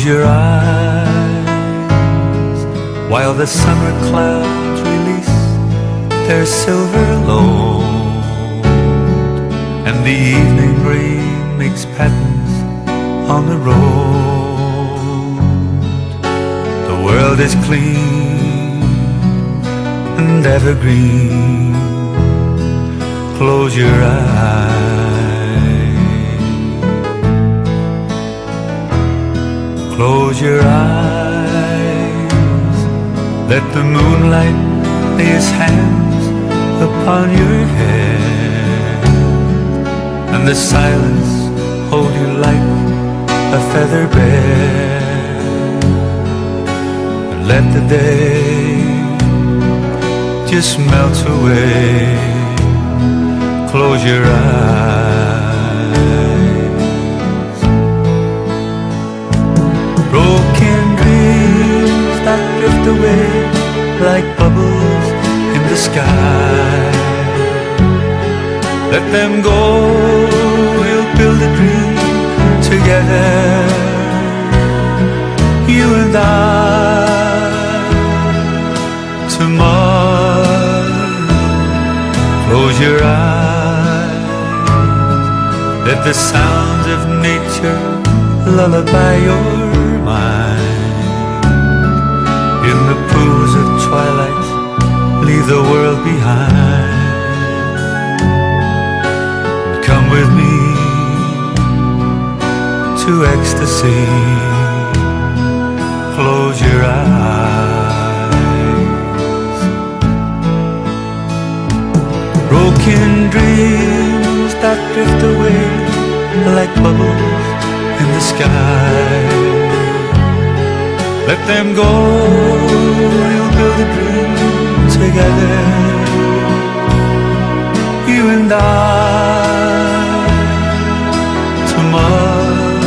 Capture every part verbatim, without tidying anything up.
Close your eyes while the summer clouds release their silver load, and the evening rain makes patterns on the road. The world is clean and evergreen. Close your eyes. Close your eyes. Let the moonlight lay its hands upon your head, and the silence hold you like a feather bed. And let the day just melt away. Close your eyes. Broken dreams that drift away like bubbles in the sky. Let them go, we'll build a dream together, you and I. Tomorrow, close your eyes. Let the sounds of nature lullaby your mind. In the pools of twilight, leave the world behind. Come with me to ecstasy. Close your eyes. Broken dreams that drift away like bubbles in the sky. Let them go, we'll build a dream together, you and I. Tomorrow,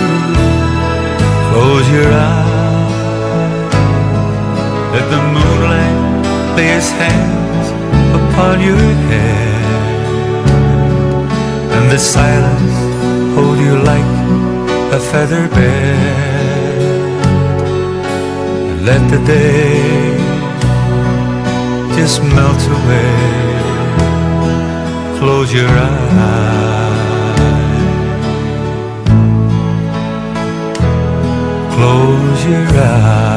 close your eyes. Let the moonlight lay its hands upon your head, and the silence hold you like a feather bed. Let the day just melt away. Close your eyes. Close your eyes.